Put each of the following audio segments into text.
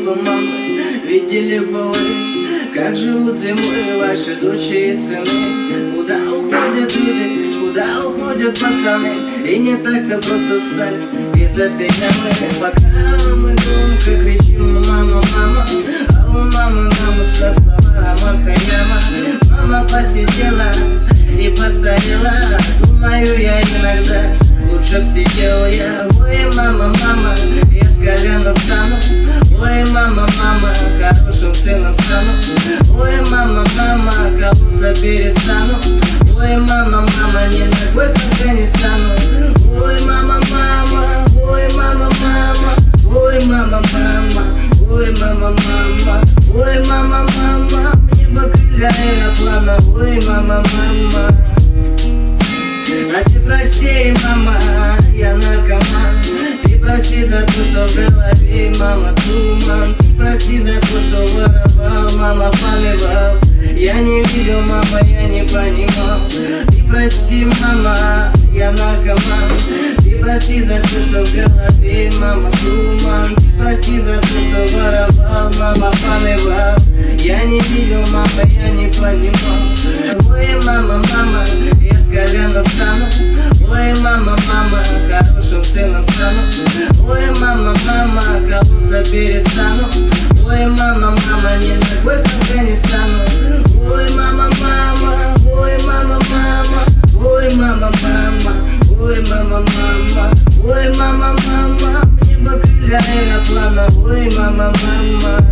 бы мамы, видели бы вы, как живут зимой ваши дочери и сыны. Куда уходят люди, куда уходят пацаны, и не так-то просто встать из этой ямы. Пока мы громко кричим «мама, мама», а у мамы на устах слова Омар Хайяма. Мама посидела и постарела, думаю я иногда, лучше б сидел я. Ой, мама, мама, я с колена встану. Ой, мама, мама, хорошим сыном стану. Ой, мама, мама, колоться перестану. Ой, мама, мама, ни ногой пока не стану. Ой, мама, мама, ой, мама, мама, ой, мама, мама, ой, мама, мама, ой, мама, мама, мне бы крылья аэроплана. Ой, мама, мама. А ты прости, мама, я наркоман. Ты прости за то, что в голове, мама, туман. Ты прости за то, что воровал, мама, поливал. Я не видел, мама, я не понимал. Ты прости, мама, я наркоман. Ты прости за то, что в голове, мама, туман. Ты прости за то, что воровал, мама, поливал. Я не видел, мама, я не понимал. Ой, мама, мама, я с колена встану. Ой, мама, мама, хорошим сыном стану. Ой, мама, мама, колоться перестану. Ой, мама, мама, ни ногой пока не стану. Ой, мама, мама, ой, мама, мама, ой, мама, мама, ой, мама, мама, ой, мама, мама, мне бы крылья аэроплана. Ой, мама, мама.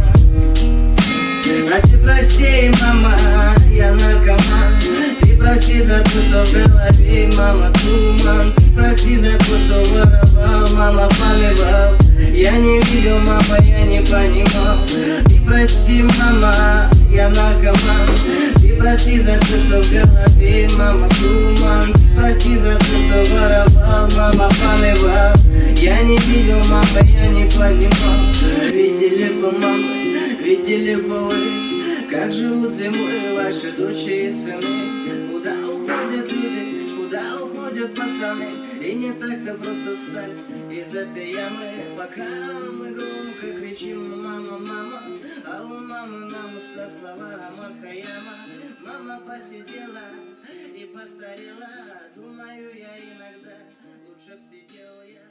А ты прости, мама, я наркоман. Ты прости за то, что в голове, мама, туман. Ты прости за то, что воровал, мама, поливал. Я не видел, мама, я не понимал. Ты прости, мама, я наркоман. Ты прости за то, что в голове, мама, туман. Ты прости за то, что воровал, мама, поливал. Я не видел, мама, я не понимал. Видели бы мамы, видели бы вы, как живут зимой ваши дочери и сыны. Куда уходят люди, куда уходят пацаны, и не так-то просто встать из этой ямы. Пока мы громко кричим «мама, мама», а у мамы на устах слова Омар Хайяма. Мама посидела и постарела, думаю я иногда, лучше б сидел я.